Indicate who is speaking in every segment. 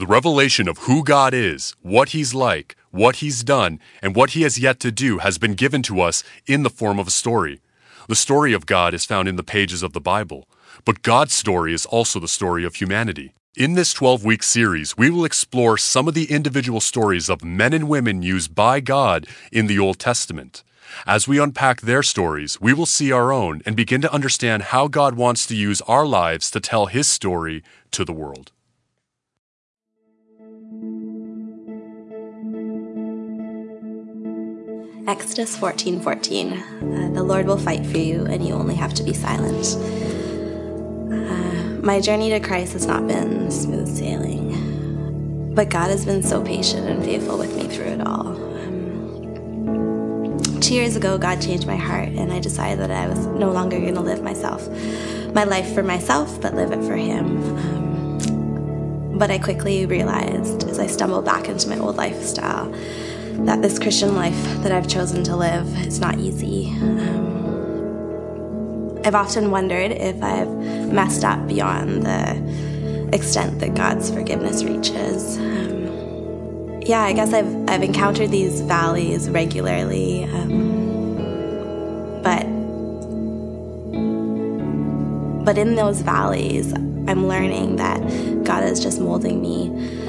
Speaker 1: The revelation of who God is, what He's like, what He's done, and what He has yet to do has been given to us in the form of a story. The story of God is found in the pages of the Bible, but God's story is also the story of humanity. In this 12-week series, we will explore some of the individual stories of men and women used by God in the Old Testament. As we unpack their stories, we will see our own and begin to understand how God wants to use our lives to tell His story to the world.
Speaker 2: Exodus 14:14. The Lord will fight for you, and you only have to be silent. My journey to Christ has not been smooth sailing, but God has been so patient and faithful with me through it all. 2 years ago, God changed my heart, and I decided that I was no longer going to live my life for myself, but live it for Him. But I quickly realized, as I stumbled back into my old lifestyle, that this Christian life that I've chosen to live is not easy. I've often wondered if I've messed up beyond the extent that God's forgiveness reaches. I guess I've encountered these valleys regularly, but in those valleys, I'm learning that God is just molding me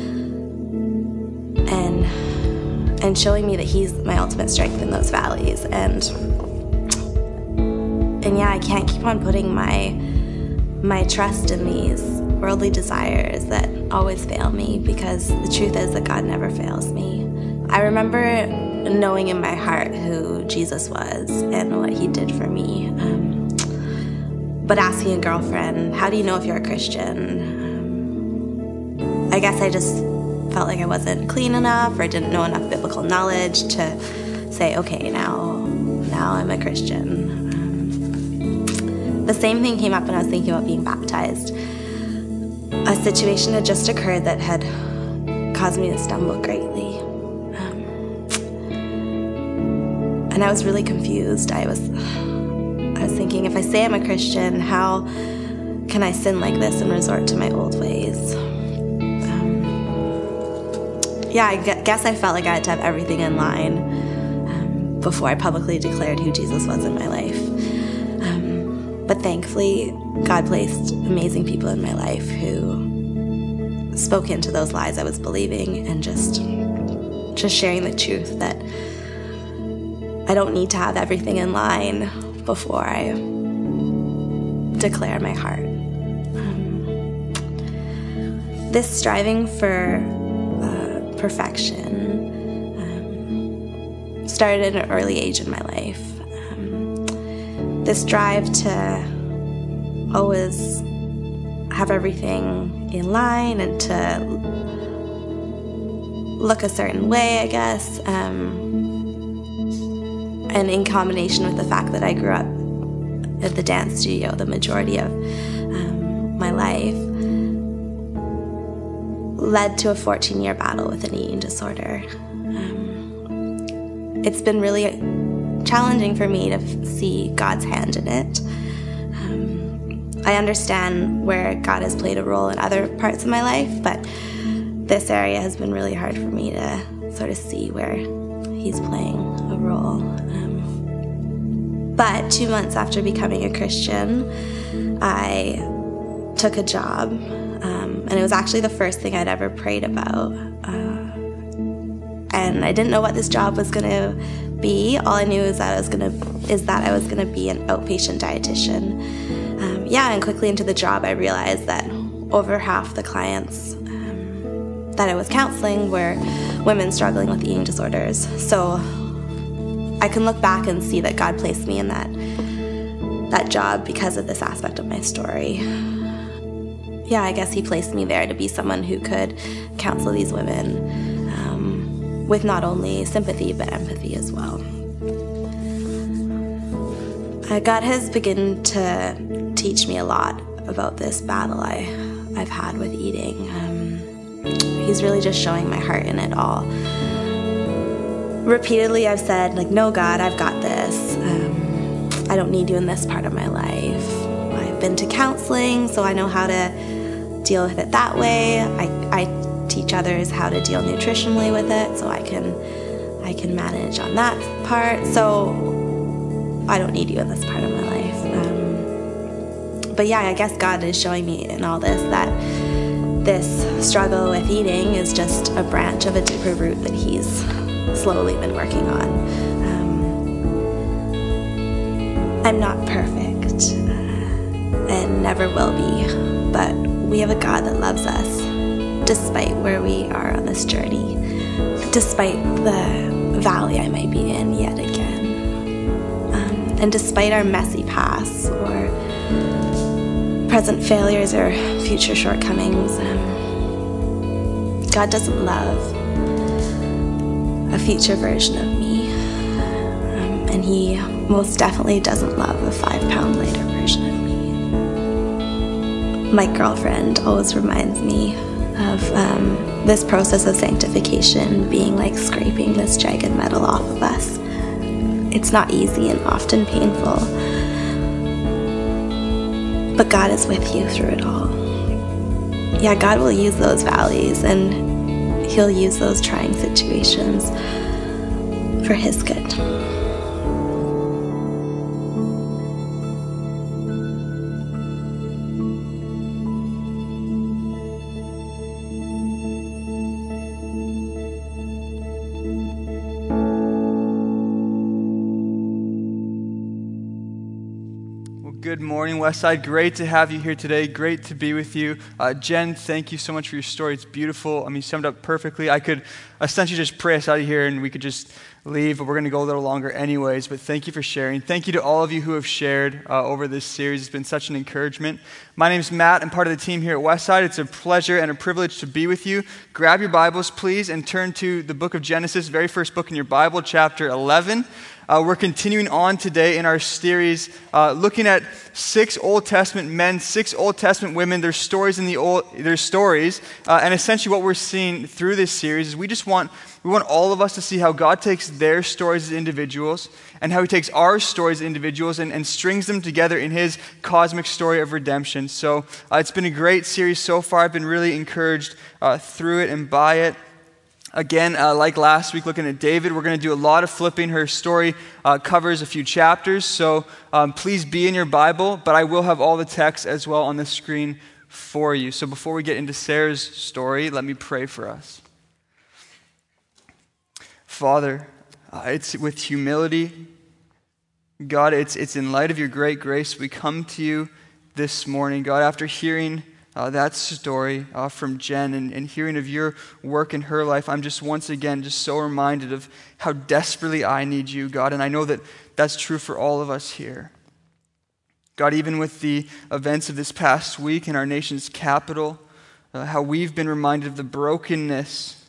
Speaker 2: and showing me that He's my ultimate strength in those valleys. And I can't keep on putting my trust in these worldly desires that always fail me, because the truth is that God never fails me. I remember knowing in my heart who Jesus was and what He did for me. But asking a girlfriend, how do you know if you're a Christian? I guess I just felt like I wasn't clean enough or didn't know enough biblical knowledge to say, okay, now I'm a Christian. The same thing came up when I was thinking about being baptized. A situation had just occurred that had caused me to stumble greatly. And I was really confused. I was thinking, if I say I'm a Christian, how can I sin like this and resort to my old ways? I guess I felt like I had to have everything in line before I publicly declared who Jesus was in my life. But thankfully, God placed amazing people in my life who spoke into those lies I was believing, and just sharing the truth that I don't need to have everything in line before I declare my heart. This striving for perfection started at an early age in my life. This drive to always have everything in line and to look a certain way, I guess, and in combination with the fact that I grew up at the dance studio the majority of my life, led to a 14-year battle with an eating disorder. It's been really challenging for me to see God's hand in it. I understand where God has played a role in other parts of my life, but this area has been really hard for me to sort of see where He's playing a role. But 2 months after becoming a Christian, I took a job, and it was actually the first thing I'd ever prayed about. And I didn't know what this job was going to be. All I knew is that I was going to be an outpatient dietitian. And quickly into the job, I realized that over half the clients that I was counseling were women struggling with eating disorders. So I can look back and see that God placed me in that job because of this aspect of my story. I guess He placed me there to be someone who could counsel these women with not only sympathy but empathy as well. God has begun to teach me a lot about this battle I've had with eating. He's really just showing my heart in it all. Repeatedly I've said, no, God, I've got this. I don't need you in this part of my life. I've been to counseling, so I know how to deal with it that way. I teach teach others how to deal nutritionally with it, so I can manage on that part. So I don't need you in this part of my life. But yeah, I guess God is showing me in all this that this struggle with eating is just a branch of a deeper root that He's slowly been working on. I'm not perfect and never will be, but we have a God that loves us despite where we are on this journey, despite the valley I might be in yet again, and despite our messy pasts or present failures or future shortcomings. God doesn't love a future version of me, and He most definitely doesn't love a 5-pound lighter version of me. My girlfriend always reminds me of this process of sanctification being like scraping this jagged metal off of us. It's not easy and often painful, but God is with you through it all. Yeah, God will use those valleys and He'll use those trying situations for His good.
Speaker 3: Good morning, Westside. Great to have you here today. Great to be with you. Jen, thank you so much for your story. It's beautiful. I mean, you summed up perfectly. I could essentially just pray us out of here and we could just leave, but we're going to go a little longer anyways. But thank you for sharing. Thank you to all of you who have shared over this series. It's been such an encouragement. My name is Matt. I'm part of the team here at Westside. It's a pleasure and a privilege to be with you. Grab your Bibles, please, and turn to the book of Genesis, very first book in your Bible, chapter 11. We're continuing on today in our series, looking at 6 Old Testament men, 6 Old Testament women, their stories and and essentially what we're seeing through this series is we want all of us to see how God takes their stories as individuals and how He takes our stories as individuals and strings them together in His cosmic story of redemption. So it's been a great series so far. I've been really encouraged through it and by it. Again, like last week, looking at David, we're going to do a lot of flipping. Her story covers a few chapters, so please be in your Bible, but I will have all the text as well on the screen for you. So before we get into Sarah's story, let me pray for us. Father, it's with humility. God, it's in light of your great grace we come to you this morning. God, after hearing that story from Jen and hearing of your work in her life, I'm just once again just so reminded of how desperately I need you, God, and I know that that's true for all of us here. God, even with the events of this past week in our nation's capital, how we've been reminded of the brokenness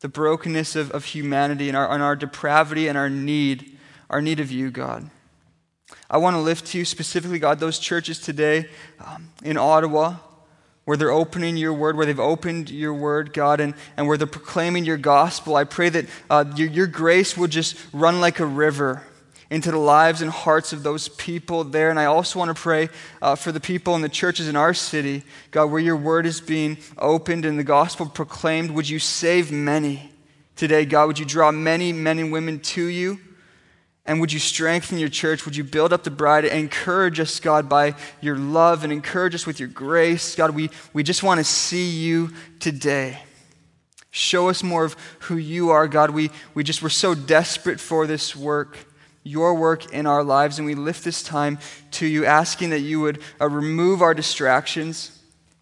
Speaker 3: of humanity and our depravity and our need of you, God. I want to lift to you specifically, God, those churches today in Ottawa, where they're opening your word, where they've opened your word, God, and where they're proclaiming your gospel. I pray that your grace would just run like a river into the lives and hearts of those people there. And I also want to pray for the people in the churches in our city, God, where your word is being opened and the gospel proclaimed. Would you save many today, God? Would you draw many men and women to you? And would you strengthen your church? Would you build up the bride and encourage us, God, by your love and encourage us with your grace? God, we just want to see you today. Show us more of who you are, God. We're so desperate for this work, your work in our lives, and we lift this time to you, asking that you would remove our distractions.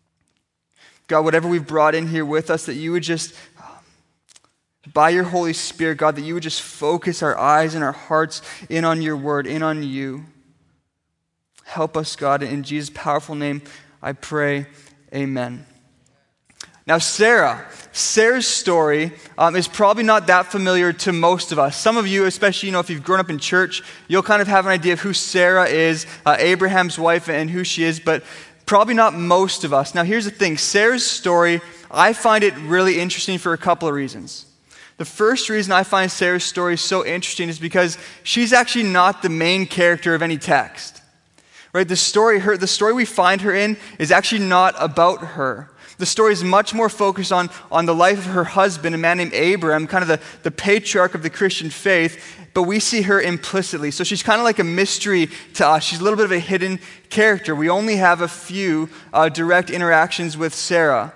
Speaker 3: God, whatever we've brought in here with us, that you would just by your Holy Spirit, God, that you would just focus our eyes and our hearts in on your word, in on you. Help us, God, in Jesus' powerful name, I pray, amen. Now, Sarah's story is probably not that familiar to most of us. Some of you, especially, if you've grown up in church, you'll kind of have an idea of who Sarah is, Abraham's wife, and who she is, but probably not most of us. Now, here's the thing. Sarah's story, I find it really interesting for a couple of reasons. The first reason I find Sarah's story so interesting is because she's actually not the main character of any text. Right? The story we find her in is actually not about her. The story is much more focused on the life of her husband, a man named Abraham, kind of the patriarch of the Christian faith, but we see her implicitly. So she's kind of like a mystery to us. She's a little bit of a hidden character. We only have a few direct interactions with Sarah.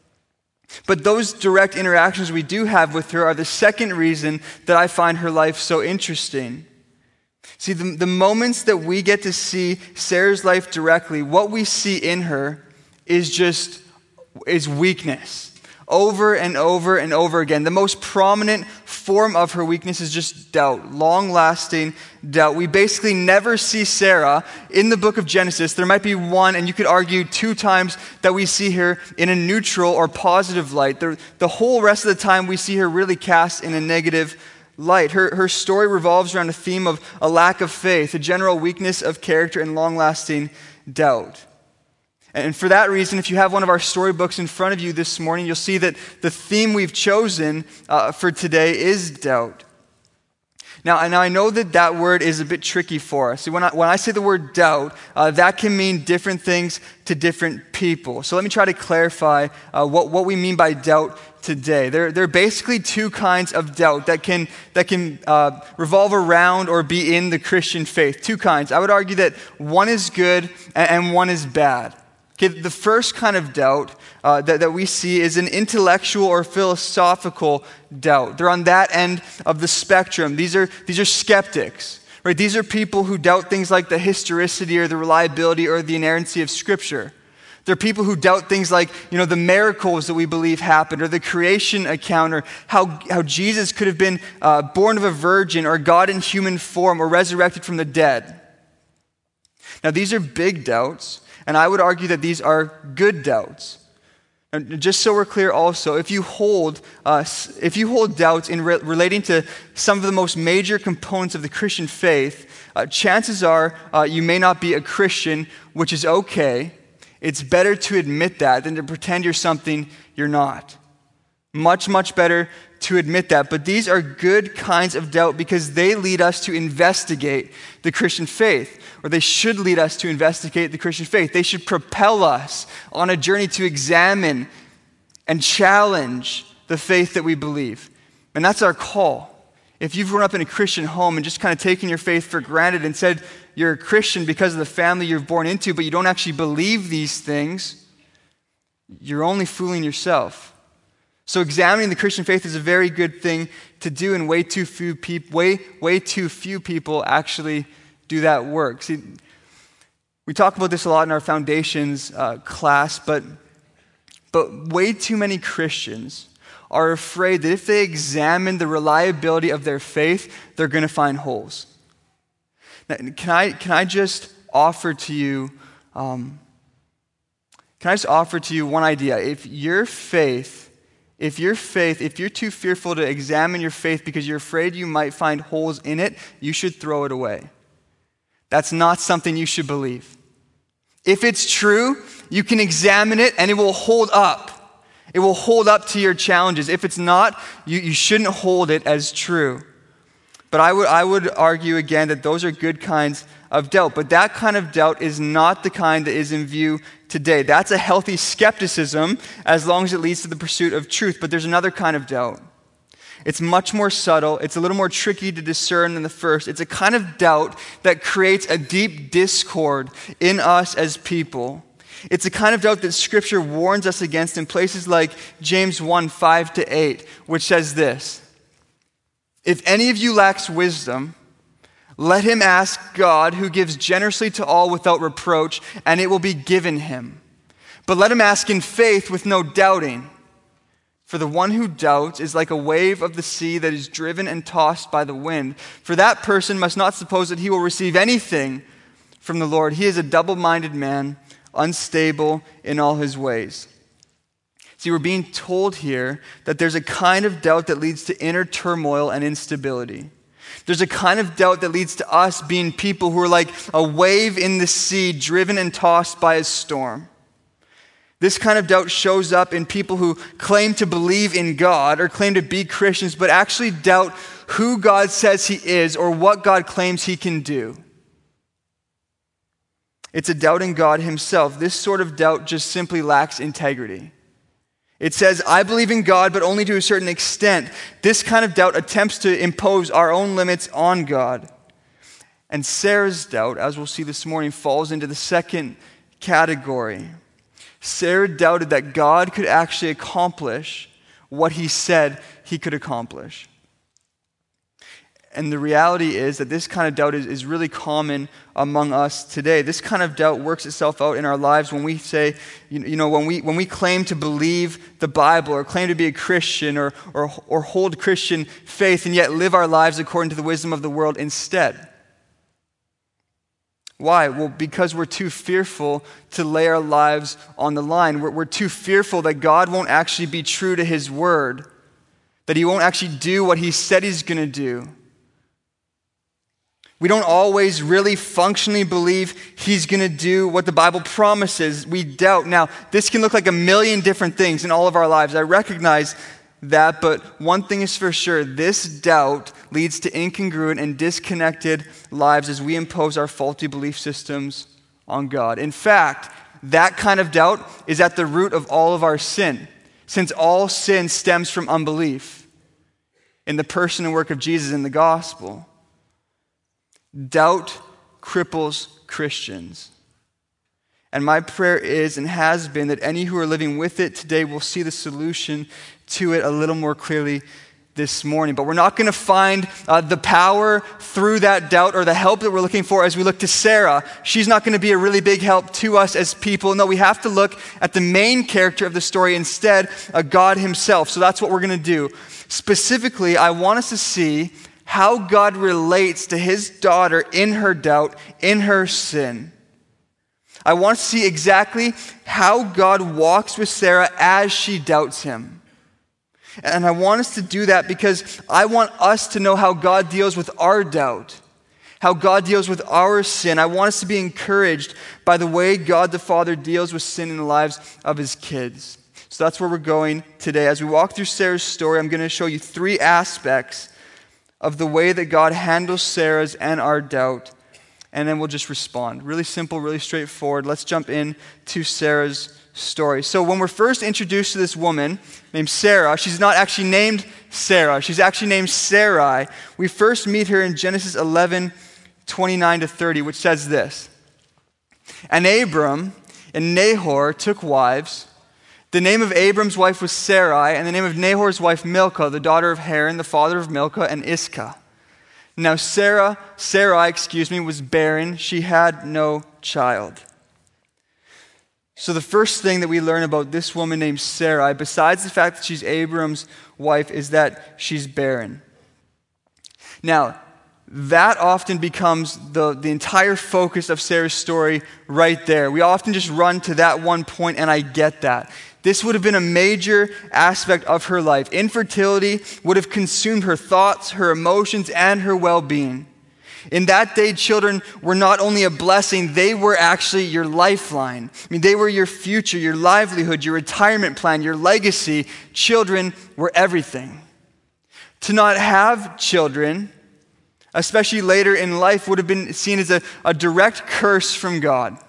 Speaker 3: But those direct interactions we do have with her are the second reason that I find her life so interesting. See, the moments that we get to see Sarah's life directly, what we see in her is weakness. Over and over and over again. The most prominent form of her weakness is just doubt, long-lasting doubt. We basically never see Sarah in the book of Genesis. There might be one, and you could argue 2 times, that we see her in a neutral or positive light. The whole rest of the time we see her really cast in a negative light. Her story revolves around a theme of a lack of faith, a general weakness of character, and long-lasting doubt. And for that reason, if you have one of our storybooks in front of you this morning, you'll see that the theme we've chosen for today is doubt. Now, I know that word is a bit tricky for us. See, when I say the word doubt, that can mean different things to different people. So let me try to clarify what we mean by doubt today. There are basically 2 kinds of doubt that can revolve around or be in the Christian faith. 2 kinds. I would argue that one is good and one is bad. Okay, the first kind of doubt that we see is an intellectual or philosophical doubt. They're on that end of the spectrum. These are skeptics, right? These are people who doubt things like the historicity or the reliability or the inerrancy of Scripture. They're people who doubt things like, the miracles that we believe happened, or the creation account, or how Jesus could have been born of a virgin, or God in human form, or resurrected from the dead. Now, these are big doubts. And I would argue that these are good doubts. And just so we're clear also, if you hold doubts in relating to some of the most major components of the Christian faith, chances are you may not be a Christian, which is okay. It's better to admit that than to pretend you're something you're not. Much, much better to admit that. But these are good kinds of doubt because they lead us to investigate the Christian faith, or they should lead us to investigate the Christian faith. They should propel us on a journey to examine and challenge the faith that we believe. And that's our call. If you've grown up in a Christian home and just kind of taken your faith for granted and said you're a Christian because of the family you're born into, but you don't actually believe these things, you're only fooling yourself. So examining the Christian faith is a very good thing to do, and way too few people actually do that work. See, we talk about this a lot in our foundations class, but way too many Christians are afraid that if they examine the reliability of their faith, they're going to find holes. Now, can I just offer to you one idea? If you're too fearful to examine your faith because you're afraid you might find holes in it, you should throw it away. That's not something you should believe. If it's true, you can examine it and it will hold up. It will hold up to your challenges. If it's not, you shouldn't hold it as true. But I would argue again that those are good kinds of doubt. But that kind of doubt is not the kind that is in view today. That's a healthy skepticism as long as it leads to the pursuit of truth. But there's another kind of doubt. It's much more subtle. It's a little more tricky to discern than the first. It's a kind of doubt that creates a deep discord in us as people. It's a kind of doubt that Scripture warns us against in places like James 1:5-8, which says this: "If any of you lacks wisdom, let him ask God, who gives generously to all without reproach, and it will be given him. But let him ask in faith with no doubting. For the one who doubts is like a wave of the sea that is driven and tossed by the wind. For that person must not suppose that he will receive anything from the Lord. He is a double-minded man, unstable in all his ways." See, we're being told here that there's a kind of doubt that leads to inner turmoil and instability. There's a kind of doubt that leads to us being people who are like a wave in the sea, driven and tossed by a storm. This kind of doubt shows up in people who claim to believe in God or claim to be Christians, but actually doubt who God says he is or what God claims he can do. It's a doubt in God himself. This sort of doubt just simply lacks integrity. It says, I believe in God, but only to a certain extent. This kind of doubt attempts to impose our own limits on God. And Sarah's doubt, as we'll see this morning, falls into the second category. Sarah doubted that God could actually accomplish what he said he could accomplish. And the reality is that this kind of doubt is really common among us today. This kind of doubt works itself out in our lives when we say, when we claim to believe the Bible or claim to be a Christian or hold Christian faith and yet live our lives according to the wisdom of the world instead. Why? Well, because we're too fearful to lay our lives on the line. We're too fearful that God won't actually be true to his word, that he won't actually do what he said he's going to do. We don't always really functionally believe he's going to do what the Bible promises. We doubt. Now, this can look like a million different things in all of our lives. I recognize that, but one thing is for sure, this doubt leads to incongruent and disconnected lives as we impose our faulty belief systems on God. In fact, that kind of doubt is at the root of all of our sin, since all sin stems from unbelief in the person and work of Jesus in the gospel. Doubt cripples Christians. And my prayer is and has been that any who are living with it today will see the solution to it a little more clearly this morning. But we're not going to find the power through that doubt or the help that we're looking for as we look to Sarah. She's not going to be a really big help to us as people. No, we have to look at the main character of the story instead, God himself. So that's what we're going to do. Specifically, I want us to see how God relates to his daughter in her doubt, in her sin. I want to see exactly how God walks with Sarah as she doubts him. And I want us to do that because I want us to know how God deals with our doubt, how God deals with our sin. I want us to be encouraged by the way God the Father deals with sin in the lives of his kids. So that's where we're going today. As we walk through Sarah's story, I'm going to show you three aspects of the way that God handles Sarah's and our doubt, and then we'll just respond. Really simple, really straightforward. Let's jump in to Sarah's story. So when we're first introduced to this woman named Sarah, she's not actually named Sarah. She's actually named Sarai. We first meet her in Genesis 11, 29 to 30, which says this. And Abram and Nahor took wives. The name of Abram's wife was Sarai, and the name of Nahor's wife Milcah, the daughter of Haran, the father of Milcah and Iscah. Now Sarai, was barren. She had no child. So the first thing that we learn about this woman named Sarai, besides the fact that she's Abram's wife, is that she's barren. Now, that often becomes the entire focus of Sarah's story right there. We often just run to that one point, and I get that. This would have been a major aspect of her life. Infertility would have consumed her thoughts, her emotions, and her well-being. In that day, children were not only a blessing, they were actually your lifeline. I mean, they were your future, your livelihood, your retirement plan, your legacy. Children were everything. To not have children, especially later in life, would have been seen as a direct curse from God.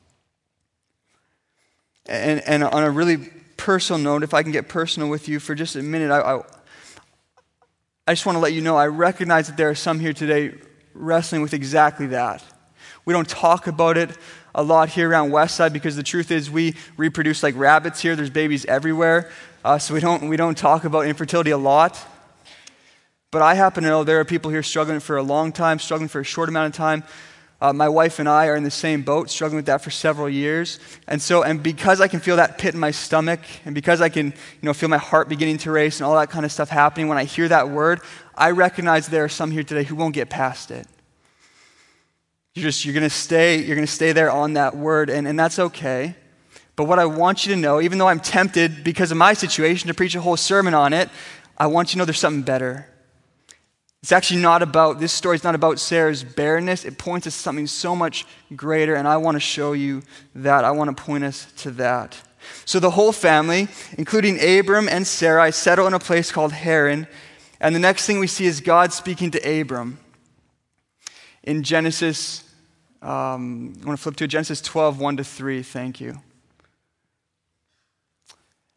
Speaker 3: And on a really personal note, if I can get personal with you for just a minute, I just want to let you know, I recognize that there are some here today wrestling with exactly that. We don't talk about it a lot here around Westside because the truth is we reproduce like rabbits here. There's babies everywhere. So we don't talk about infertility a lot. But I happen to know there are people here struggling for a long time, struggling for a short amount of time. My wife and I are in the same boat, struggling with that for several years. And because I can feel that pit in my stomach, and because I can, feel my heart beginning to race and all that kind of stuff happening, when I hear that word, I recognize there are some here today who won't get past it. You're going to stay there on that word, and that's okay. But what I want you to know, even though I'm tempted because of my situation to preach a whole sermon on it, I want you to know there's something better. It's actually this story's not about Sarah's barrenness. It points us to something so much greater, and I want to show you that. I want to point us to that. So the whole family, including Abram and Sarai, settle in a place called Haran, and the next thing we see is God speaking to Abram. In Genesis, I want to flip to Genesis 12, 1 to 3, thank you.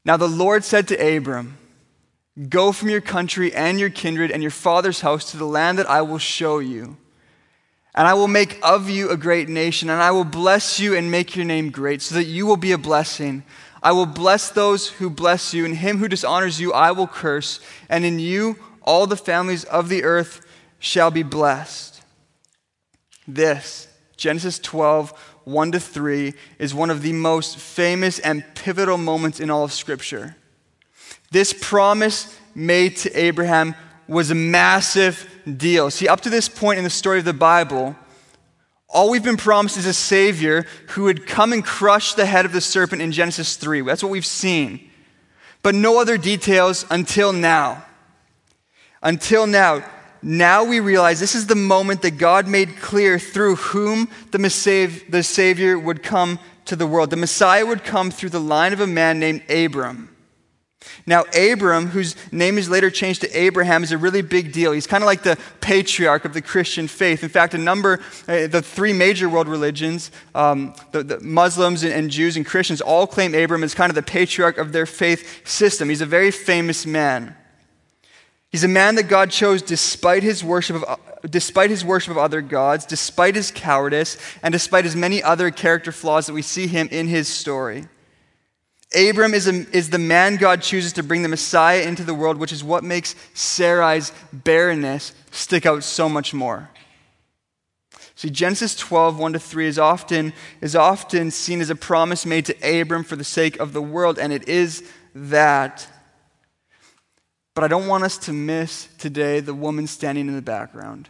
Speaker 3: Now the Lord said to Abram, go from your country and your kindred and your father's house to the land that I will show you. And I will make of you a great nation, and I will bless you and make your name great, so that you will be a blessing. I will bless those who bless you, and him who dishonors you I will curse, and in you all the families of the earth shall be blessed. This, Genesis 12, 1-3, is one of the most famous and pivotal moments in all of Scripture. This promise made to Abraham was a massive deal. See, up to this point in the story of the Bible, all we've been promised is a Savior who would come and crush the head of the serpent in Genesis 3. That's what we've seen. But no other details until now. Until now. Now we realize this is the moment that God made clear through whom the Savior would come to the world. The Messiah would come through the line of a man named Abram. Now, Abram, whose name is later changed to Abraham, is a really big deal. He's kind of like the patriarch of the Christian faith. In fact, the three major world religions, the Muslims and Jews and Christians, all claim Abram as kind of the patriarch of their faith system. He's a very famous man. He's a man that God chose despite his worship of other gods, despite his cowardice, and despite his many other character flaws that we see him in his story. Abram is the man God chooses to bring the Messiah into the world, which is what makes Sarai's barrenness stick out so much more. See, Genesis 12, 1-3 is often seen as a promise made to Abram for the sake of the world, and it is that. But I don't want us to miss today the woman standing in the background.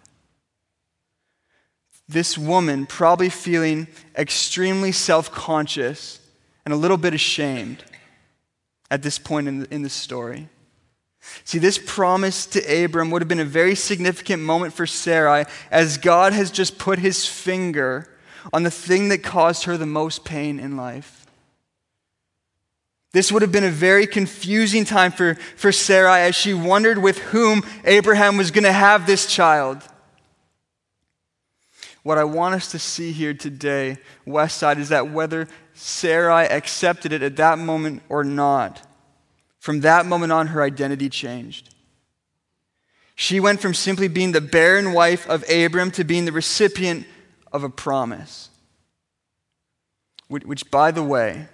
Speaker 3: This woman probably feeling extremely self-conscious and a little bit ashamed at this point in the story. See, this promise to Abram would have been a very significant moment for Sarai, as God has just put his finger on the thing that caused her the most pain in life. This would have been a very confusing time for Sarai as she wondered with whom Abraham was going to have this child. What I want us to see here today, Westside, is that whether Sarai accepted it at that moment or not, from that moment on, her identity changed. She went from simply being the barren wife of Abram to being the recipient of a promise. Which, by the way,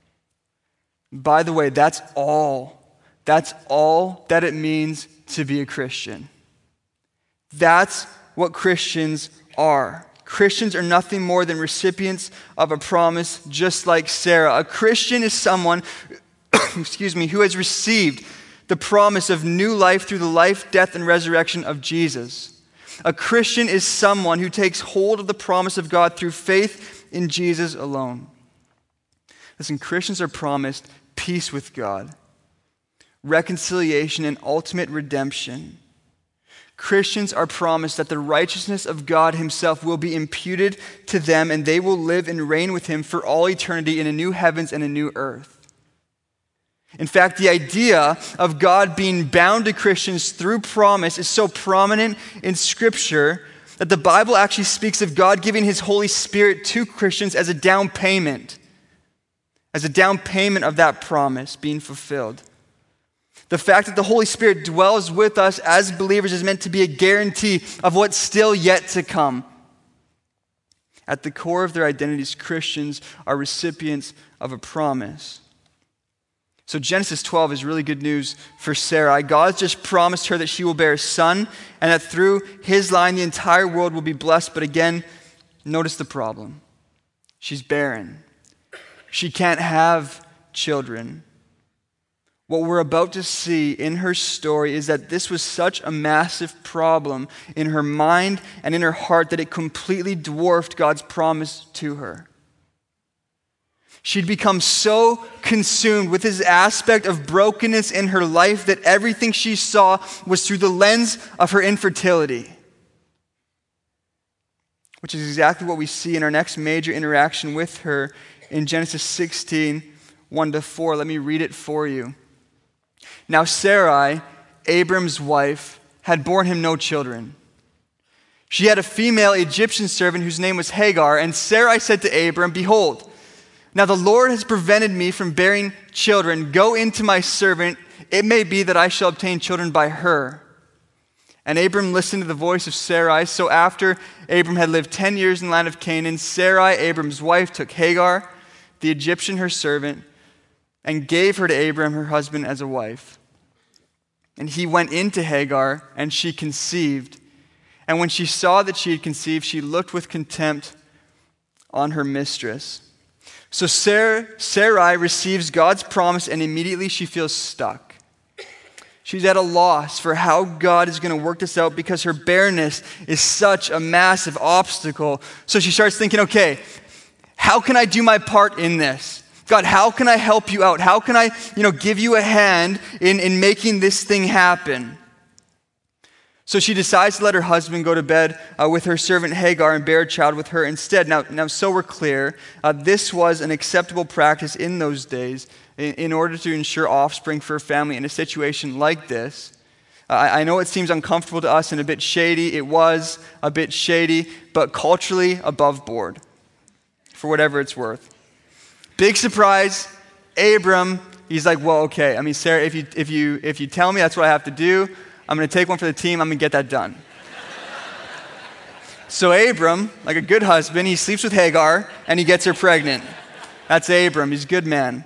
Speaker 3: that's all that it means to be a Christian. That's what Christians are. Christians are nothing more than recipients of a promise, just like Sarah. A Christian is someone, who has received the promise of new life through the life, death, and resurrection of Jesus. A Christian is someone who takes hold of the promise of God through faith in Jesus alone. Listen, Christians are promised peace with God, reconciliation, and ultimate redemption. Christians are promised that the righteousness of God himself will be imputed to them, and they will live and reign with him for all eternity in a new heavens and a new earth. In fact, the idea of God being bound to Christians through promise is so prominent in Scripture that the Bible actually speaks of God giving his Holy Spirit to Christians as a down payment of that promise being fulfilled. The fact that the Holy Spirit dwells with us as believers is meant to be a guarantee of what's still yet to come. At the core of their identities, Christians are recipients of a promise. So Genesis 12 is really good news for Sarai. God just promised her that she will bear a son, and that through his line the entire world will be blessed. But again, notice the problem. She's barren. She can't have children. What we're about to see in her story is that this was such a massive problem in her mind and in her heart that it completely dwarfed God's promise to her. She'd become so consumed with this aspect of brokenness in her life that everything she saw was through the lens of her infertility. Which is exactly what we see in our next major interaction with her in Genesis 16, 1-4. Let me read it for you. Now Sarai, Abram's wife, had borne him no children. She had a female Egyptian servant whose name was Hagar, and Sarai said to Abram, "Behold, Now the Lord has prevented me from bearing children. Go into my servant. It may be that I shall obtain children by her. And Abram listened to the voice of Sarai. So after Abram had lived 10 years in the land of Canaan, Sarai, Abram's wife, took Hagar, the Egyptian her servant, and gave her to Abram, her husband, as a wife. And he went into Hagar, and she conceived. And when she saw that she had conceived, she looked with contempt on her mistress. So Sarai receives God's promise, and immediately she feels stuck. She's at a loss for how God is going to work this out because her barrenness is such a massive obstacle. So she starts thinking, okay, how can I do my part in this? God, how can I help you out? How can I, give you a hand in making this thing happen? So she decides to let her husband go to bed with her servant Hagar and bear a child with her instead. Now, so we're clear, this was an acceptable practice in those days in order to ensure offspring for a family in a situation like this. I know it seems uncomfortable to us and a bit shady. It was a bit shady, but culturally above board, for whatever it's worth. Big surprise, Abram, he's like, well, okay. I mean, Sarah, if you tell me that's what I have to do, I'm going to take one for the team. I'm going to get that done. So Abram, like a good husband, he sleeps with Hagar and he gets her pregnant. That's Abram. He's a good man.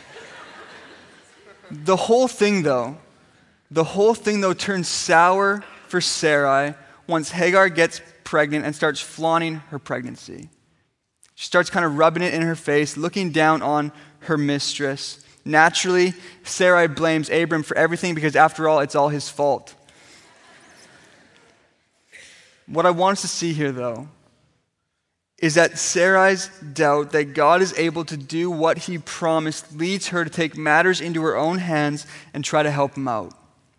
Speaker 3: The whole thing, though, turns sour for Sarai once Hagar gets pregnant and starts flaunting her pregnancy. She starts kind of rubbing it in her face, looking down on her mistress. Naturally, Sarai blames Abram for everything because, after all, it's all his fault. What I want us to see here, though, is that Sarai's doubt that God is able to do what he promised leads her to take matters into her own hands and try to help him out.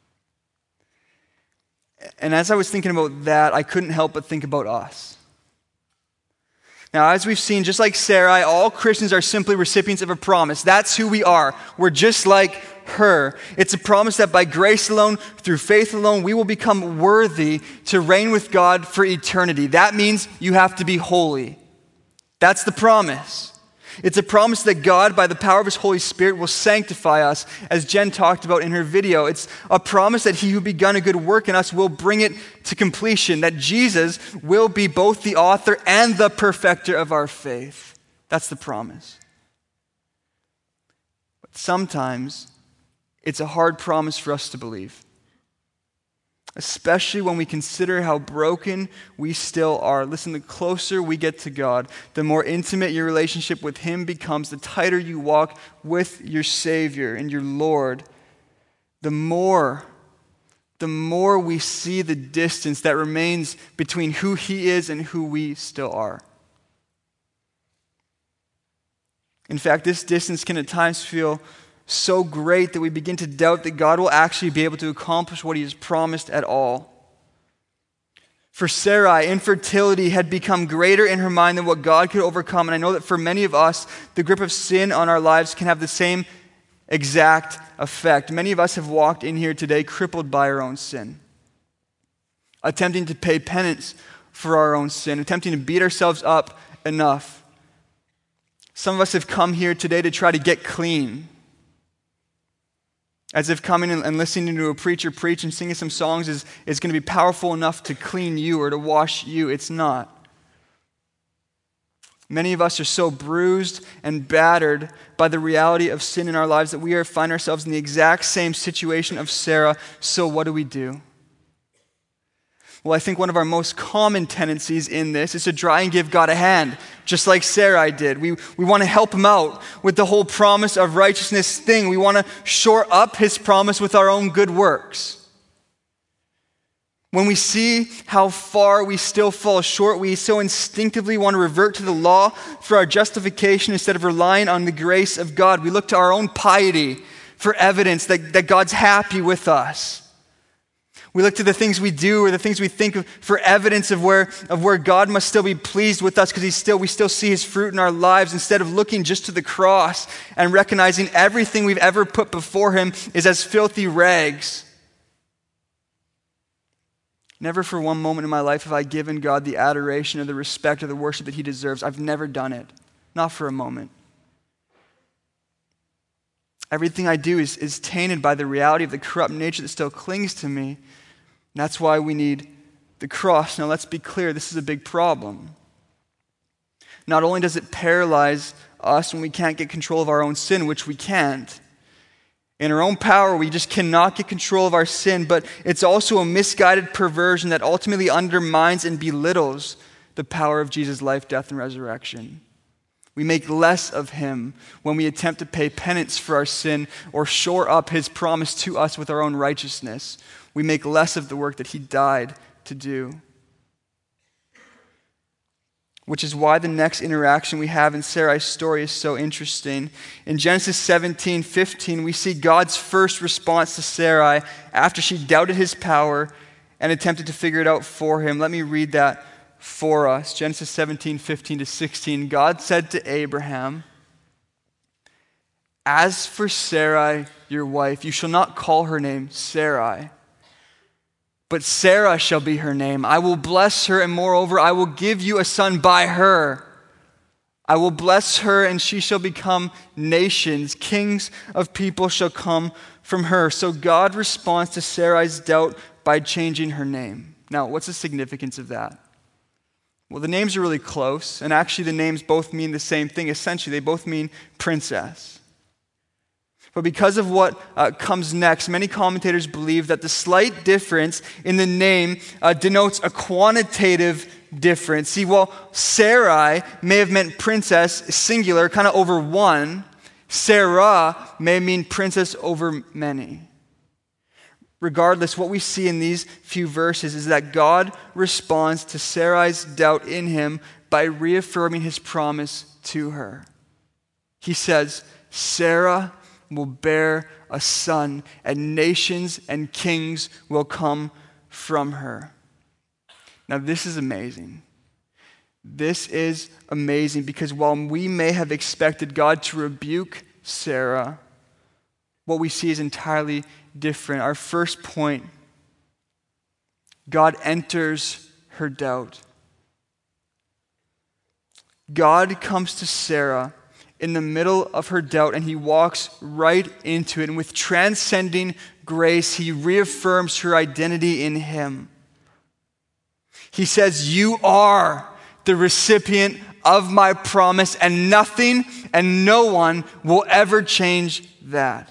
Speaker 3: And as I was thinking about that, I couldn't help but think about us. Now, as we've seen, just like Sarai, all Christians are simply recipients of a promise. That's who we are. We're just like her. It's a promise that by grace alone, through faith alone, we will become worthy to reign with God for eternity. That means you have to be holy. That's the promise. It's a promise that God, by the power of his Holy Spirit, will sanctify us, as Jen talked about in her video. It's a promise that he who begun a good work in us will bring it to completion, that Jesus will be both the author and the perfecter of our faith. That's the promise. But sometimes it's a hard promise for us to believe, especially when we consider how broken we still are. Listen, the closer we get to God, the more intimate your relationship with him becomes, the tighter you walk with your Savior and your Lord, the more we see the distance that remains between who he is and who we still are. In fact, this distance can at times feel so great that we begin to doubt that God will actually be able to accomplish what he has promised at all. For Sarai, infertility had become greater in her mind than what God could overcome. And I know that for many of us, the grip of sin on our lives can have the same exact effect. Many of us have walked in here today crippled by our own sin, attempting to pay penance for our own sin, attempting to beat ourselves up enough. Some of us have come here today to try to get clean, as if coming and listening to a preacher preach and singing some songs is going to be powerful enough to clean you or to wash you. It's not. Many of us are so bruised and battered by the reality of sin in our lives that we find ourselves in the exact same situation of Sarah. So what do? Well, I think one of our most common tendencies in this is to try and give God a hand, just like Sarai did. We want to help him out with the whole promise of righteousness thing. We want to shore up his promise with our own good works. When we see how far we still fall short, we so instinctively want to revert to the law for our justification instead of relying on the grace of God. We look to our own piety for evidence that God's happy with us. We look to the things we do or the things we think of for evidence of where God must still be pleased with us because we still see his fruit in our lives, instead of looking just to the cross and recognizing everything we've ever put before him is as filthy rags. Never for one moment in my life have I given God the adoration or the respect or the worship that he deserves. I've never done it. Not for a moment. Everything I do is tainted by the reality of the corrupt nature that still clings to me. And that's why we need the cross. Now let's be clear, this is a big problem. Not only does it paralyze us when we can't get control of our own sin, which we can't. In our own power, we just cannot get control of our sin, but it's also a misguided perversion that ultimately undermines and belittles the power of Jesus' life, death, and resurrection. We make less of him when we attempt to pay penance for our sin or shore up his promise to us with our own righteousness. We make less of the work that he died to do. Which is why the next interaction we have in Sarai's story is so interesting. In Genesis 17:15, we see God's first response to Sarai after she doubted his power and attempted to figure it out for him. Let me read that for us. Genesis 17:15-16. God said to Abraham, "As for Sarai, your wife, you shall not call her name Sarai, but Sarah shall be her name. I will bless her, and moreover, I will give you a son by her. I will bless her, and she shall become nations. Kings of people shall come from her." So God responds to Sarai's doubt by changing her name. Now, what's the significance of that? Well, the names are really close, and actually the names both mean the same thing. Essentially, they both mean princess. But because of what comes next, many commentators believe that the slight difference in the name denotes a quantitative difference. See, while Sarai may have meant princess, singular, kind of over one, Sarah may mean princess over many. Regardless, what we see in these few verses is that God responds to Sarai's doubt in him by reaffirming his promise to her. He says, "Sarah will bear a son, and nations and kings will come from her." Now, this is amazing. This is amazing because while we may have expected God to rebuke Sarah, what we see is entirely different. Our first point, God enters her doubt. God comes to Sarah in the middle of her doubt, and he walks right into it. And with transcending grace, he reaffirms her identity in him. He says, "You are the recipient of my promise, and nothing and no one will ever change that."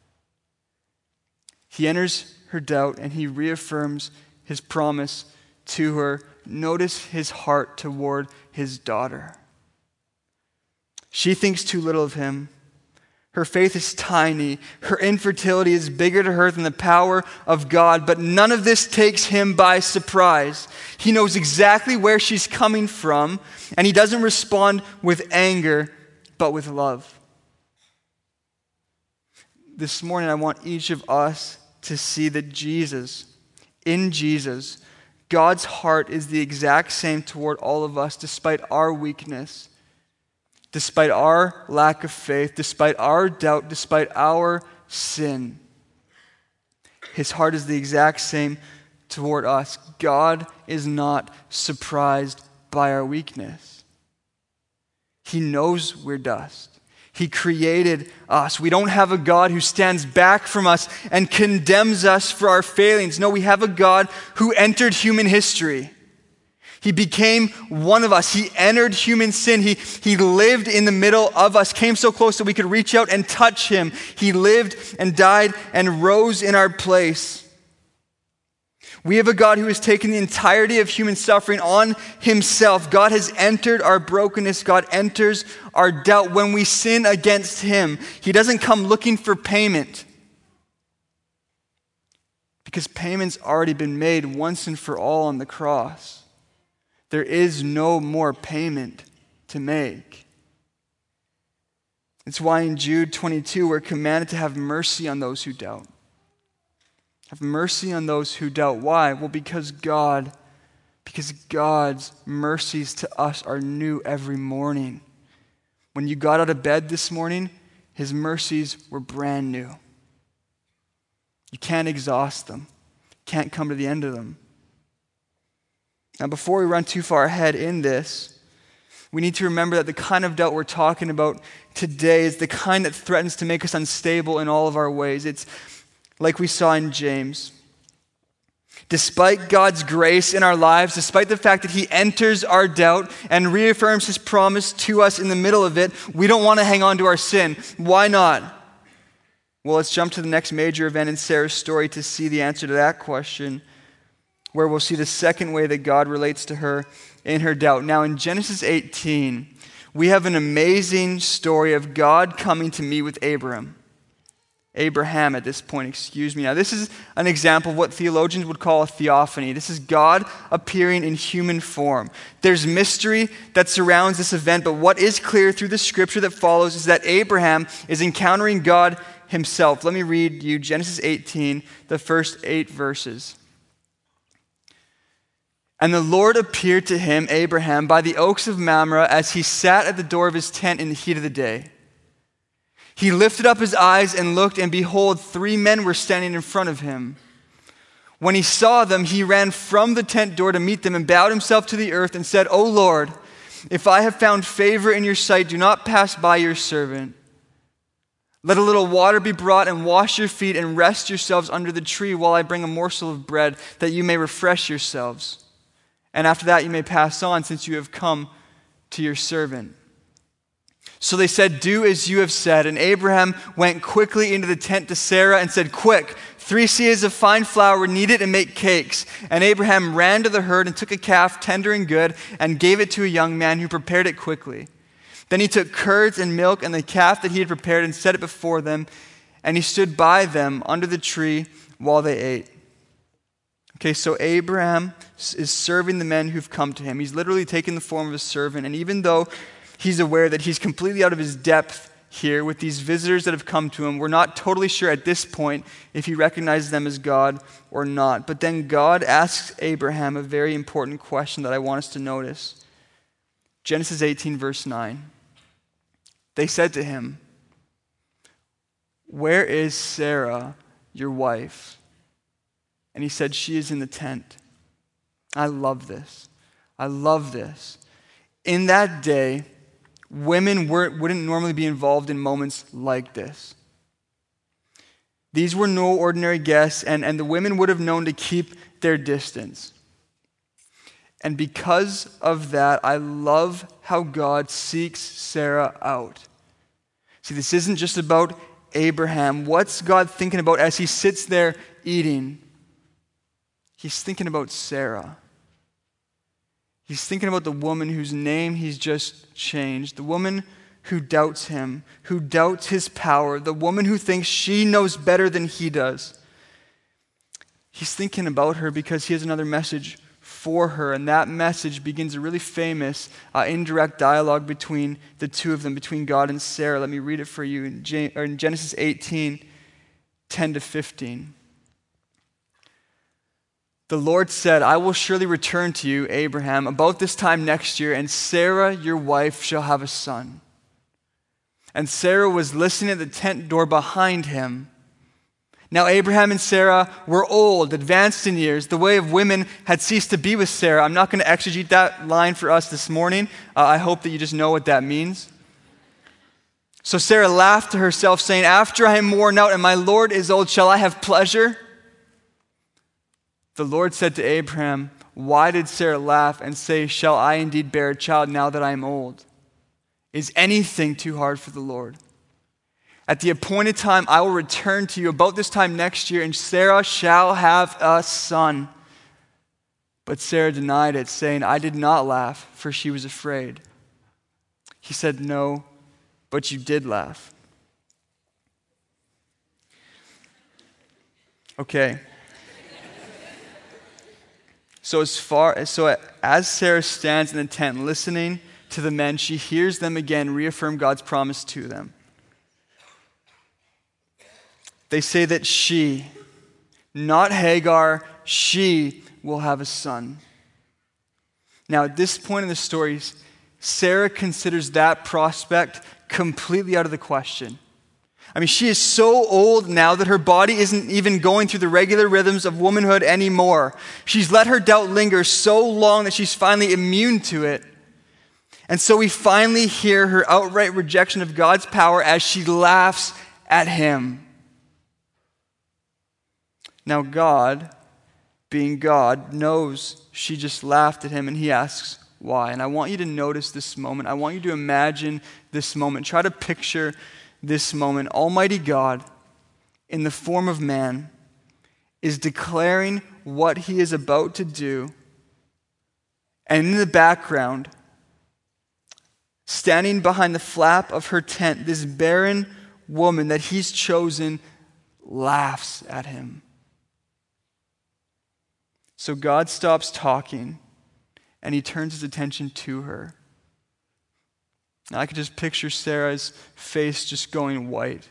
Speaker 3: He enters her doubt, and he reaffirms his promise to her. Notice his heart toward his daughter. She thinks too little of him. Her faith is tiny. Her infertility is bigger to her than the power of God. But none of this takes him by surprise. He knows exactly where she's coming from, and he doesn't respond with anger, but with love. This morning, I want each of us to see that in Jesus, God's heart is the exact same toward all of us, despite our weakness, despite our lack of faith, despite our doubt, despite our sin. His heart is the exact same toward us. God is not surprised by our weakness. He knows we're dust. He created us. We don't have a God who stands back from us and condemns us for our failings. No, we have a God who entered human history. He became one of us. He entered human sin. He lived in the middle of us, came so close that we could reach out and touch him. He lived and died and rose in our place. We have a God who has taken the entirety of human suffering on himself. God has entered our brokenness. God enters our doubt. When we sin against him, he doesn't come looking for payment, because payment's already been made once and for all on the cross. There is no more payment to make. It's why in Jude 22 we're commanded to have mercy on those who doubt. Have mercy on those who doubt. Why? Well, because God's mercies to us are new every morning. When you got out of bed this morning, his mercies were brand new. You can't exhaust them. Can't come to the end of them. Now, before we run too far ahead in this, We need to remember that the kind of doubt we're talking about today is the kind that threatens to make us unstable in all of our ways. It's like we saw in James. Despite God's grace in our lives, despite the fact that he enters our doubt and reaffirms his promise to us in the middle of it, we don't want to hang on to our sin. Why not? Well, let's jump to the next major event in Sarah's story to see the answer to that question, where we'll see the second way that God relates to her in her doubt. Now, in Genesis 18, we have an amazing story of God coming to meet with Abraham at this point. Now, this is an example of what theologians would call a theophany. This is God appearing in human form. There's mystery that surrounds this event, but what is clear through the scripture that follows is that Abraham is encountering God himself. Let me read you Genesis 18, the first 8 verses. And the Lord appeared to him, Abraham, by the oaks of Mamre as he sat at the door of his tent in the heat of the day. He lifted up his eyes and looked, and behold, 3 men were standing in front of him. When he saw them, he ran from the tent door to meet them and bowed himself to the earth and said, O Lord, if I have found favor in your sight, do not pass by your servant. Let a little water be brought and wash your feet and rest yourselves under the tree while I bring a morsel of bread that you may refresh yourselves. And after that you may pass on, since you have come to your servant. So they said, do as you have said. And Abraham went quickly into the tent to Sarah and said, quick, 3 seahs of fine flour, knead it and make cakes. And Abraham ran to the herd and took a calf, tender and good, and gave it to a young man who prepared it quickly. Then he took curds and milk and the calf that he had prepared and set it before them. And he stood by them under the tree while they ate. Okay, so Abraham is serving the men who've come to him. He's literally taken the form of a servant. And even though he's aware that he's completely out of his depth here with these visitors that have come to him, we're not totally sure at this point if he recognizes them as God or not. But then God asks Abraham a very important question that I want us to notice. Genesis 18, verse 9. They said to him, where is Sarah, your wife? And he said, she is in the tent. I love this. I love this. In that day, women wouldn't normally be involved in moments like this. These were no ordinary guests, and the women would have known to keep their distance. And because of that, I love how God seeks Sarah out. See, this isn't just about Abraham. What's God thinking about as he sits there eating? He's thinking about Sarah. He's thinking about the woman whose name he's just changed, the woman who doubts him, who doubts his power, the woman who thinks she knows better than he does. He's thinking about her because he has another message for her, and that message begins a really famous indirect dialogue between the two of them, between God and Sarah. Let me read it for you in Genesis 18, 10 to 15. The Lord said, I will surely return to you, Abraham, about this time next year, and Sarah, your wife, shall have a son. And Sarah was listening at the tent door behind him. Now Abraham and Sarah were old, advanced in years. The way of women had ceased to be with Sarah. I'm not going to exegete that line for us this morning. I hope that you just know what that means. So Sarah laughed to herself, saying, after I am worn out and my Lord is old, shall I have pleasure? The Lord said to Abraham, why did Sarah laugh and say, shall I indeed bear a child now that I am old? Is anything too hard for the Lord? At the appointed time, I will return to you about this time next year, and Sarah shall have a son. But Sarah denied it, saying, I did not laugh, for she was afraid. He said, no, but you did laugh. Okay. So as Sarah stands in the tent listening to the men, she hears them again reaffirm God's promise to them. They say that she, not Hagar, she will have a son. Now, at this point in the story, Sarah considers that prospect completely out of the question. I mean, she is so old now that her body isn't even going through the regular rhythms of womanhood anymore. She's let her doubt linger so long that she's finally immune to it. And so we finally hear her outright rejection of God's power as she laughs at him. Now God, being God, knows she just laughed at him, and he asks why. And I want you to notice this moment. I want you to imagine this moment. Try to picture this moment. Almighty God, in the form of man, is declaring what he is about to do. And in the background, standing behind the flap of her tent, this barren woman that he's chosen laughs at him. So God stops talking and he turns his attention to her. Now I could just picture Sarah's face just going white.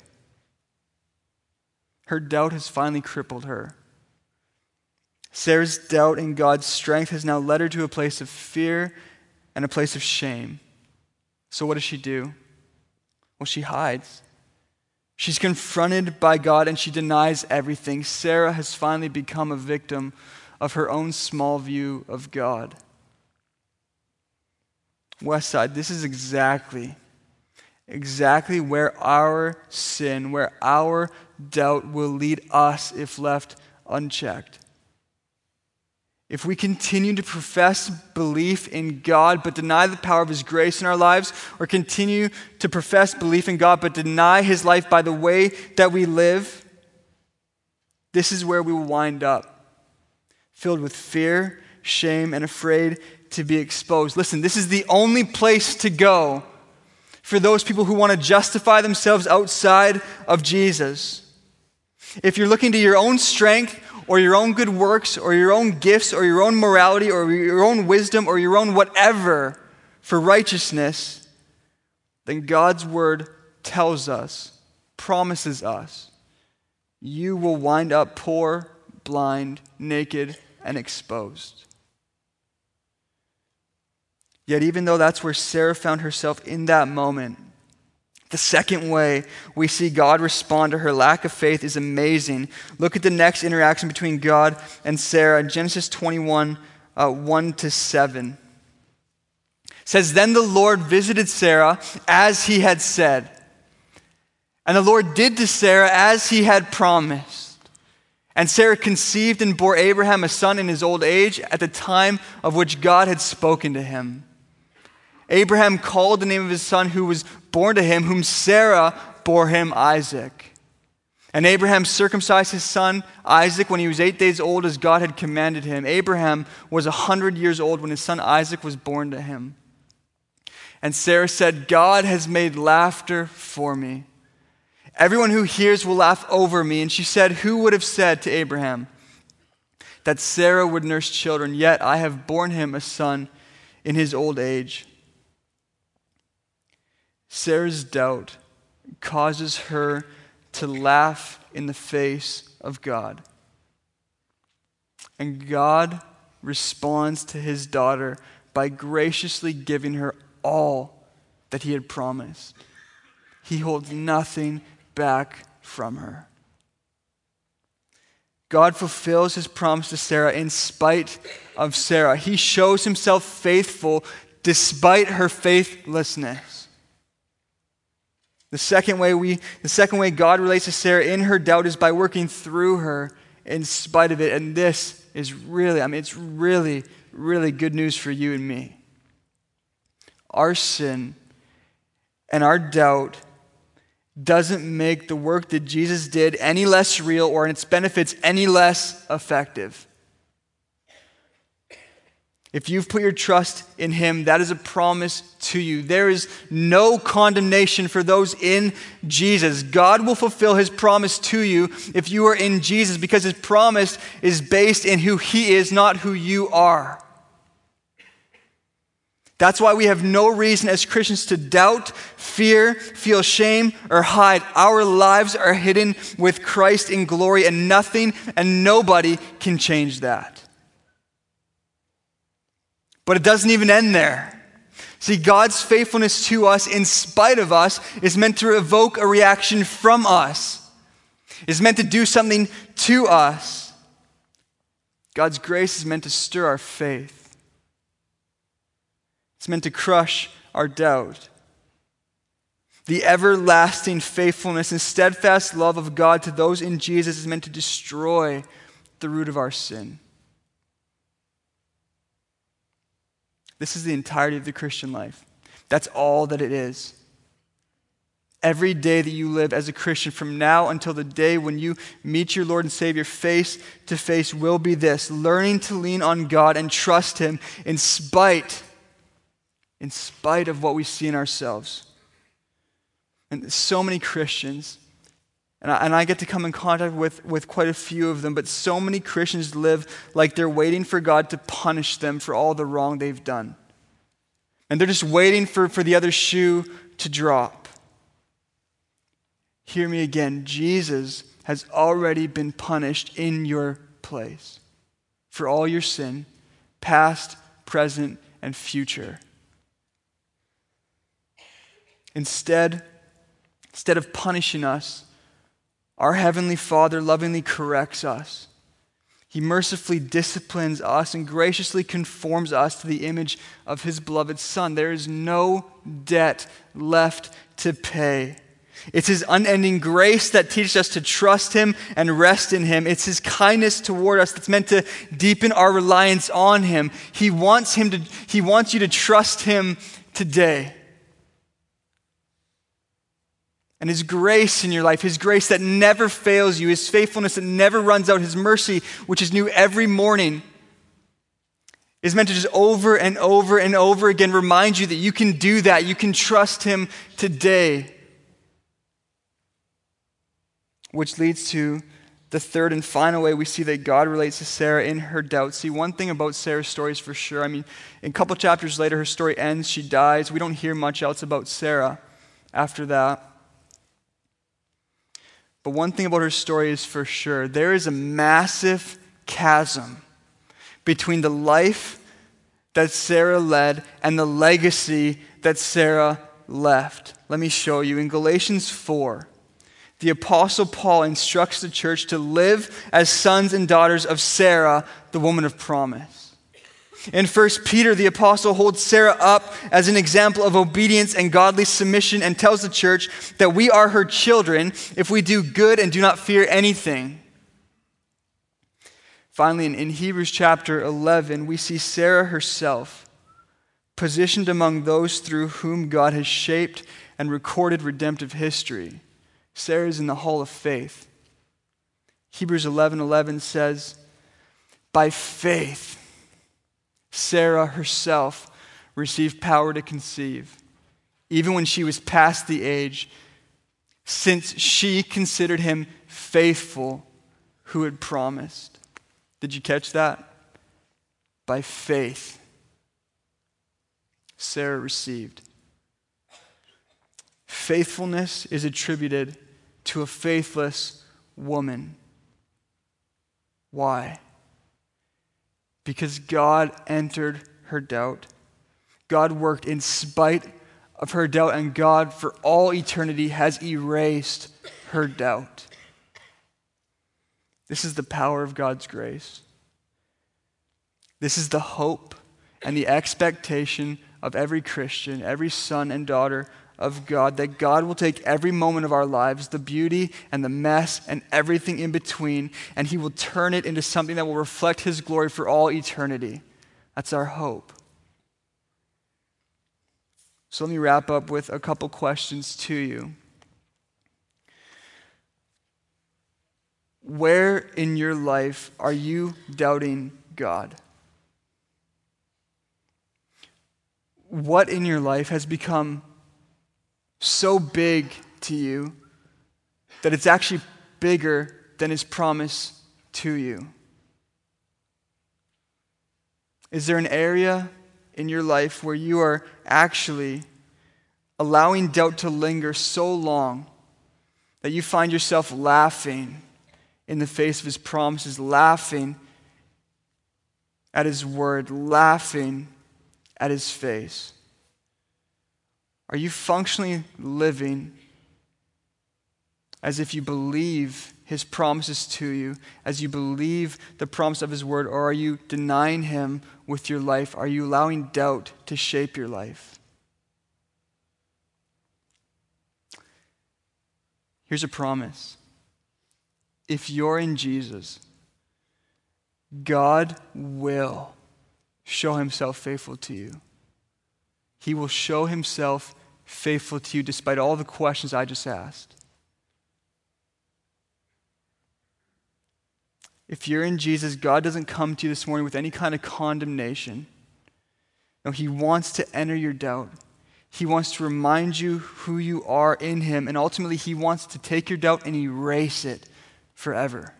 Speaker 3: Her doubt has finally crippled her. Sarah's doubt in God's strength has now led her to a place of fear and a place of shame. So what does she do? Well, she hides. She's confronted by God and she denies everything. Sarah has finally become a victim of her own small view of God. Westside, this is exactly where our sin, where our doubt will lead us if left unchecked. If we continue to profess belief in God but deny the power of his grace in our lives, or continue to profess belief in God but deny his life by the way that we live, this is where we will wind up, filled with fear, shame, and afraid to be exposed. Listen, this is the only place to go for those people who want to justify themselves outside of Jesus. If you're looking to your own strength or your own good works or your own gifts or your own morality or your own wisdom or your own whatever for righteousness, then God's word tells us, promises us, you will wind up poor, blind, naked, and exposed. Yet even though that's where Sarah found herself in that moment, the second way we see God respond to her lack of faith is amazing. Look at the next interaction between God and Sarah in Genesis 21, 1-7. It says, "Then the Lord visited Sarah as he had said. And the Lord did to Sarah as he had promised. And Sarah conceived and bore Abraham a son in his old age at the time of which God had spoken to him. Abraham called the name of his son who was born to him, whom Sarah bore him, Isaac. And Abraham circumcised his son Isaac when he was 8 days old, as God had commanded him. Abraham was 100 years old when his son Isaac was born to him. And Sarah said, 'God has made laughter for me. Everyone who hears will laugh over me.' And she said, 'Who would have said to Abraham that Sarah would nurse children? Yet I have borne him a son in his old age.'" Sarah's doubt causes her to laugh in the face of God. And God responds to his daughter by graciously giving her all that he had promised. He holds nothing back from her. God fulfills his promise to Sarah in spite of Sarah. He shows himself faithful despite her faithlessness. The second way God relates to Sarah in her doubt is by working through her in spite of it. And this is really, it's really, really good news for you and me. Our sin and our doubt doesn't make the work that Jesus did any less real or its benefits any less effective. If you've put your trust in him, that is a promise to you. There is no condemnation for those in Jesus. God will fulfill his promise to you if you are in Jesus, because his promise is based in who he is, not who you are. That's why we have no reason as Christians to doubt, fear, feel shame, or hide. Our lives are hidden with Christ in glory, and nothing and nobody can change that. But it doesn't even end there. See, God's faithfulness to us, in spite of us, is meant to evoke a reaction from us. It's meant to do something to us. God's grace is meant to stir our faith. It's meant to crush our doubt. The everlasting faithfulness and steadfast love of God to those in Jesus is meant to destroy the root of our sin. This is the entirety of the Christian life. That's all that it is. Every day that you live as a Christian, from now until the day when you meet your Lord and Savior face to face, will be this: learning to lean on God and trust Him in spite of what we see in ourselves. And so many Christians, and I get to come in contact with quite a few of them, but so many Christians live like they're waiting for God to punish them for all the wrong they've done. And they're just waiting for the other shoe to drop. Hear me again. Jesus has already been punished in your place for all your sin, past, present, and future. Instead of punishing us, our Heavenly Father lovingly corrects us. He mercifully disciplines us and graciously conforms us to the image of His beloved Son. There is no debt left to pay. It's His unending grace that teaches us to trust Him and rest in Him. It's His kindness toward us that's meant to deepen our reliance on Him. He wants you to trust Him today. And His grace in your life, His grace that never fails you, His faithfulness that never runs out, His mercy, which is new every morning, is meant to just over and over and over again remind you that you can do that. You can trust Him today. Which leads to the third and final way we see that God relates to Sarah in her doubt. See, one thing about Sarah's story is for sure. I mean, a couple chapters later, her story ends. She dies. We don't hear much else about Sarah after that. But one thing about her story is for sure. There is a massive chasm between the life that Sarah led and the legacy that Sarah left. Let me show you. In Galatians 4, the Apostle Paul instructs the church to live as sons and daughters of Sarah, the woman of promise. In 1 Peter, the apostle holds Sarah up as an example of obedience and godly submission and tells the church that we are her children if we do good and do not fear anything. Finally, in Hebrews chapter 11, we see Sarah herself positioned among those through whom God has shaped and recorded redemptive history. Sarah is in the hall of faith. Hebrews 11:11 says, by faith, Sarah herself received power to conceive, even when she was past the age, since she considered him faithful who had promised. Did you catch that? By faith, Sarah received. Faithfulness is attributed to a faithless woman. Why? Because God entered her doubt. God worked in spite of her doubt, and God, for all eternity, has erased her doubt. This is the power of God's grace. This is the hope and the expectation of every Christian, every son and daughter of God, that God will take every moment of our lives, the beauty and the mess and everything in between, and He will turn it into something that will reflect His glory for all eternity. That's our hope. So let me wrap up with a couple questions to you. Where in your life are you doubting God? What in your life has become so big to you that it's actually bigger than His promise to you? Is there an area in your life where you are actually allowing doubt to linger so long that you find yourself laughing in the face of His promises, laughing at His word, laughing at His face? Are you functionally living as if you believe His promises to you, as you believe the promise of His word, or are you denying Him with your life? Are you allowing doubt to shape your life? Here's a promise. If you're in Jesus, God will show himself faithful to you. He will show himself faithful to you despite all the questions I just asked. If you're in Jesus, God doesn't come to you this morning with any kind of condemnation. No, he wants to enter your doubt. He wants to remind you who you are in him, and ultimately he wants to take your doubt and erase it forever.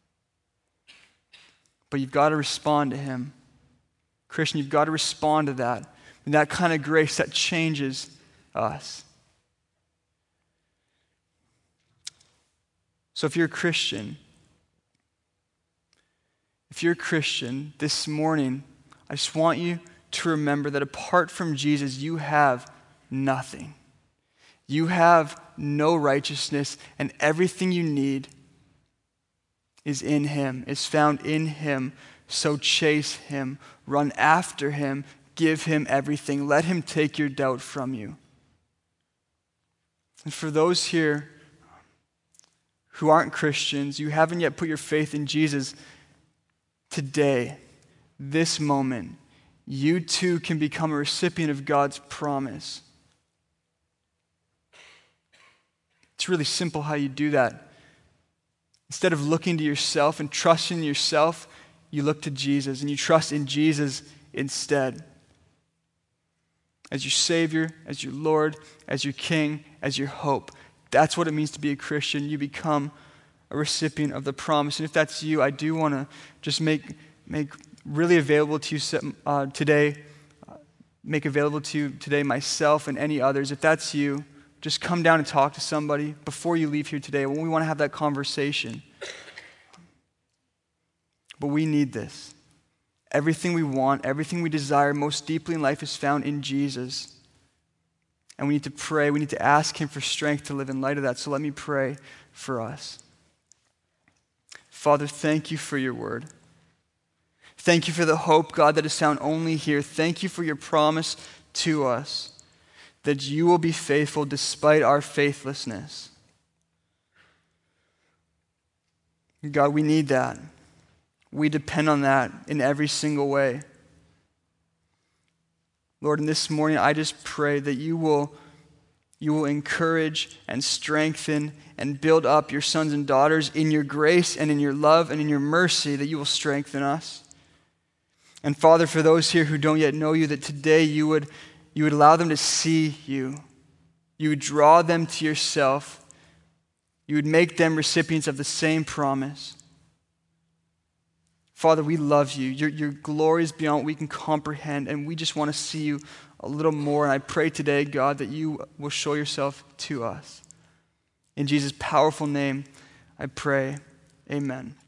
Speaker 3: But you've got to respond to him. Christian, you've got to respond to that. And that kind of grace that changes us. So if you're a Christian, this morning, I just want you to remember that apart from Jesus, you have nothing. You have no righteousness, and everything you need is in him, is found in him. So chase him, run after him, give him everything. Let him take your doubt from you. And for those here who aren't Christians, you haven't yet put your faith in Jesus, today, this moment, you too can become a recipient of God's promise. It's really simple how you do that. Instead of looking to yourself and trusting in yourself, you look to Jesus and you trust in Jesus instead. As your Savior, as your Lord, as your King, as your hope. That's what it means to be a Christian. You become a recipient of the promise. And if that's you, I do want to just make really available to you today, make available to you today myself and any others. If that's you, just come down and talk to somebody before you leave here today. We want to have that conversation. But we need this. Everything we want, everything we desire most deeply in life is found in Jesus. And we need to pray. We need to ask him for strength to live in light of that. So let me pray for us. Father, thank you for your word. Thank you for the hope, God, that is found only here. Thank you for your promise to us that you will be faithful despite our faithlessness. God, we need that. We depend on that in every single way. Lord, in this morning, I just pray that you will encourage and strengthen and build up your sons and daughters in your grace and in your love and in your mercy, that you will strengthen us. And Father, for those here who don't yet know you, that today you would allow them to see you. You would draw them to yourself. You would make them recipients of the same promise. Father, we love you. Your glory is beyond what we can comprehend, and we just want to see you a little more. And I pray today, God, that you will show yourself to us. In Jesus' powerful name, I pray. Amen.